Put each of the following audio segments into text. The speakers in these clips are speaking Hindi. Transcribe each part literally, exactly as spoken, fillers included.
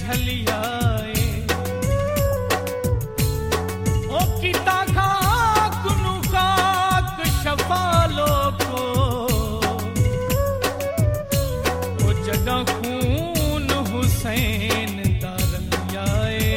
ढलियाए ओ किता खाक नु खाक शफालो को ओ जदा खून हुसैन दा रलियाए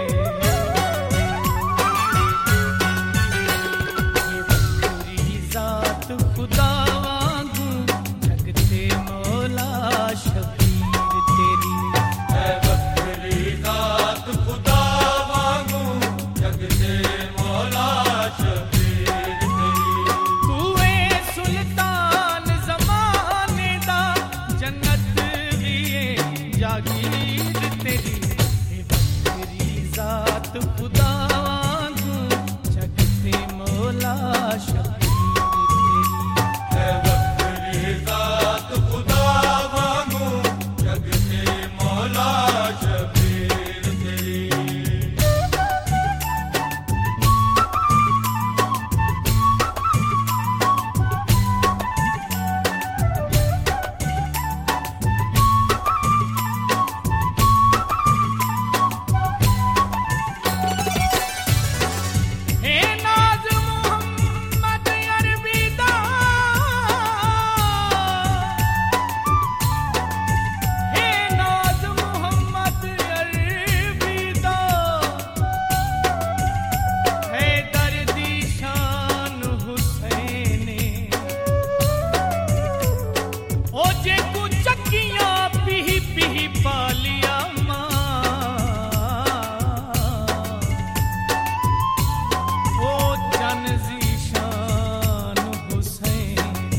ये वखरी जात खुदा वांगू जगते मौला शबीर तेरी है वखरी जात खुदा वांगू जगते मौला शबीर तेरी तू ए सुल्तान ज़माने दा जन्नत भी ए जागीर तेरी है वखरी जात खुदा वांगू जगते मौला शबीर तेरी है वखरी जात खुदा वांगू जगते मौला शबीर तेरी हे नाज मोहम्मद अरबी दा हे नाज मोहम्मद अरबी दा है दर्दी शान हुसैने ओ जे कु चक्कियां पीह पीह पालिया मां ओ जन ज़ीशान हुसैन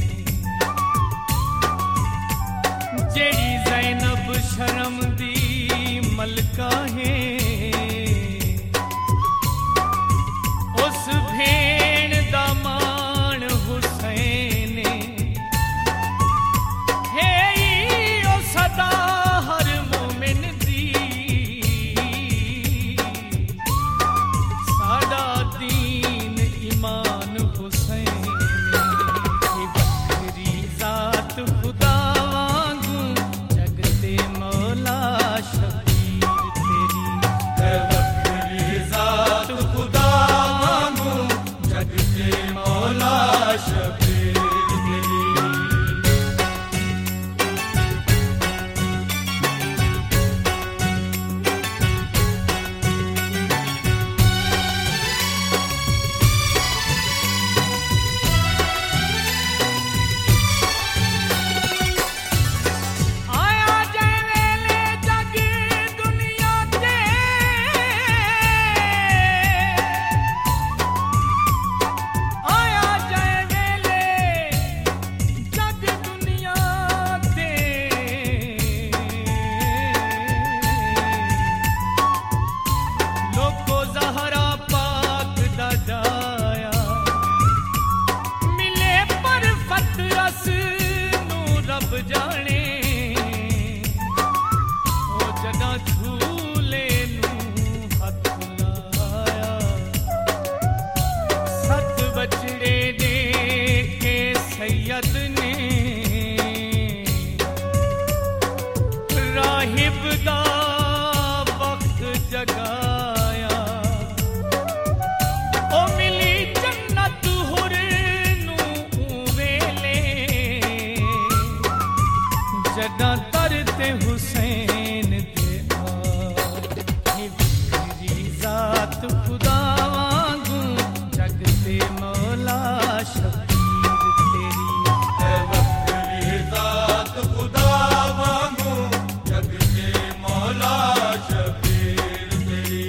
जेड़ी ज़ैनब शर्म दी मलका है उस भेण दा मान हुसैन है ओ सदा हर मोमिन दी साडा दीन ईमान हुसैन ये वखरी जात खुदा वांगू जगते मौला शबीर तेरी है वखरी जात खुदा वांगू जगते मौला शबीर तेरी आया जय वेले जग दुनिया ते आया जय वेले जग दुनिया ते लोको ज़हरा पाक दा जाया मिले पर फत रस नू रब जाने ओ जदा झूले नू हथ लाया सत बचड़े दे के सैयद ने राहिब दा वक्त जगाया ओ मिली जन्नत हुर नू वेले जदा तरते हुसैन दे आ ये वखरी जात खुदा वांगू जगते मौला शबीर तेरी है वखरी जात खुदा वांगू जगते मौला शबीर तेरी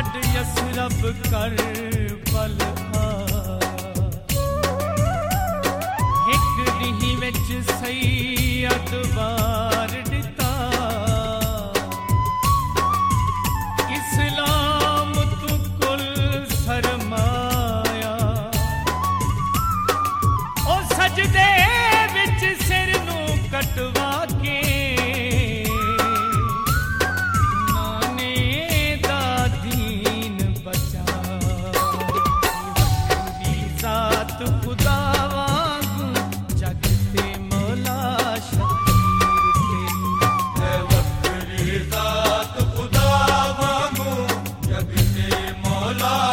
छड़ यसरब कर बल आया एक ॾींहुं विच सैयद वार ॾिता इस्लाम तू कुल सरमाया ओ सजदे विच सिर नूं कटवा के Allah